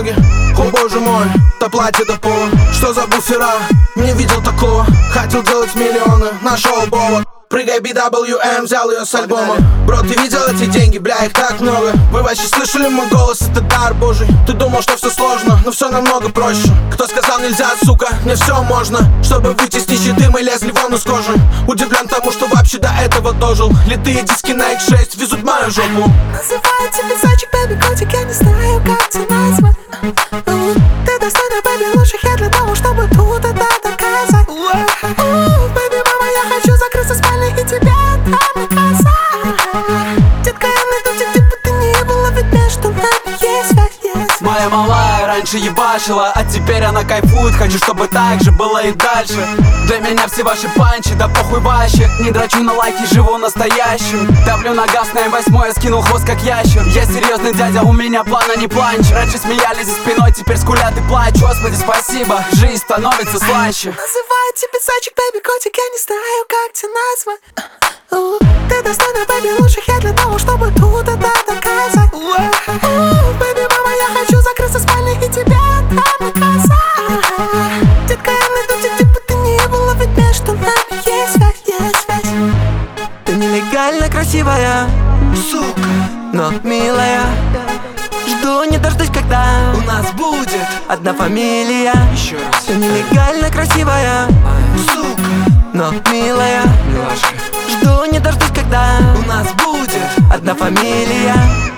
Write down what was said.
ноги. О боже мой, то платье до пола. Что за буфера? Не видел такого. Хотел делать миллионы, нашел повод. Прыгай BWM, взял ее с альбома. Бро, ты видел эти деньги? Бля, их так много. Вы вообще слышали мой голос? Это дар божий. Ты думал, что все сложно, но все намного проще. Кто сказал нельзя, сука? Мне все можно. Чтобы выйти с нищеты, мы лезли вон из кожи. Удивлен тому, что вообще до этого дожил. Литые диски на X6 везут мою жопу. Называю тебя зайчик, бэби, котик, я не знаю, как тебя назвать. Ты достойна, бэби, лучших я для того, чтобы тут это доказать. Бэби, мама, я хочу закрыться в спальне и тебя там наказать. Детка, я найду тебя, где бы ты ни была, ведь между нами есть связь. Моя малая раньше ебашила, а теперь она кайфует. Хочу, чтобы так же было и дальше. Для меня все ваши панчи, да похуй вообще. Не дрочу на лайки, живу настоящим. Давлю на газ на М8, я скинул хвост как ящер. Я серьезный дядя, у меня плана не планч. Раньше смеялись за спиной, теперь скулят и плачут. Господи, спасибо, жизнь становится слаще. Называю тебя зайчик, бэби, котик, я не знаю, как тебя назвать. Ты достойна, бэби, лучших я для того, чтобы тут это доказать. Бэби, мама, я хочу закрыться в спальне и тебя там наказать. Детка, я найду тебя, где бы ты ни была, ведь между нами есть связь. Ты нелегально красивая, Сука, но милая. Жду не дождусь, когда у нас будет одна фамилия. еще раз. Ты нелегально красивая, Сука, но милая. милашка, Жду не дождусь, когда у нас будет одна фамилия.